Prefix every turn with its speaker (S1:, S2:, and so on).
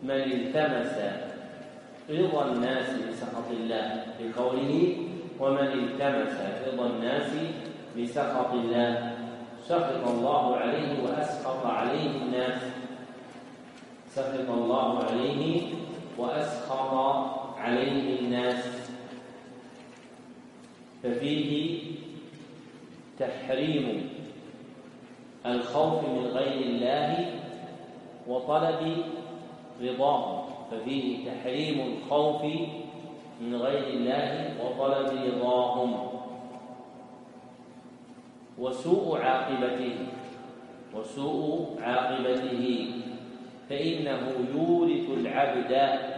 S1: من التمس رضا الناس بسخط الله، بقوله ومن التمس رضا الناس بسخط الله سخط الله عليه وأسخط عليه الناس، سخط الله عليه وأسخط عليه الناس. ففيه تحريم الخوف من غير الله وطلب رضاه، ففيه تحريم الخوف من غير الله وطلب رضاهم، وسوء عاقبته فإنه يورث العبد